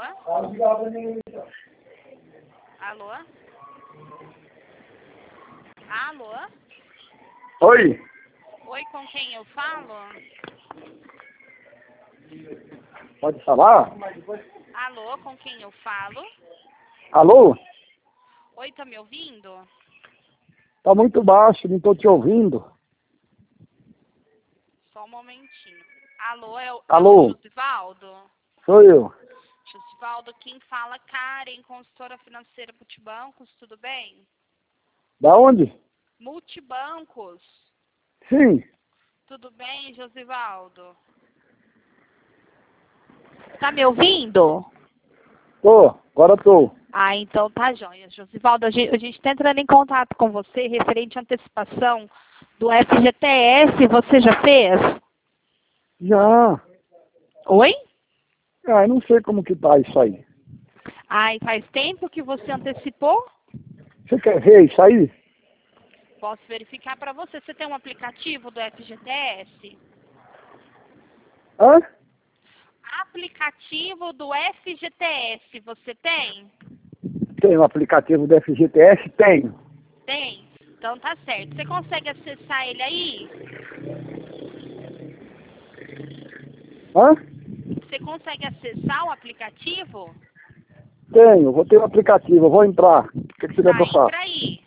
Alô? Alô? Oi? Oi, com quem eu falo? Pode falar? Alô, com quem eu falo? Alô? Oi, tá me ouvindo? Tá muito baixo, não tô te ouvindo. Só um momentinho. Alô, é o Alô? Josivaldo? Sou eu. Josivaldo, quem fala, Karen, consultora financeira Multibancos, tudo bem? Da onde? Multibancos, Sim. tudo bem, Josivaldo? Tá me ouvindo? Agora tô. Ah, então tá joia. Josivaldo, a gente tá entrando em contato com você referente à antecipação do FGTS, você já fez? Já. Oi? Ah, eu não sei como que tá isso aí. Ai, faz tempo que você antecipou? Você quer ver isso aí? Posso verificar para você. Você tem um aplicativo do FGTS? Hã? Aplicativo do FGTS, você tem? Tem um aplicativo do FGTS? Tenho. Tem? Então tá certo. Você consegue acessar ele aí? Hã? Você consegue acessar o aplicativo? Tenho. Vou ter um aplicativo. Eu vou entrar. O que você quer que Tá, eu faça? entra aí.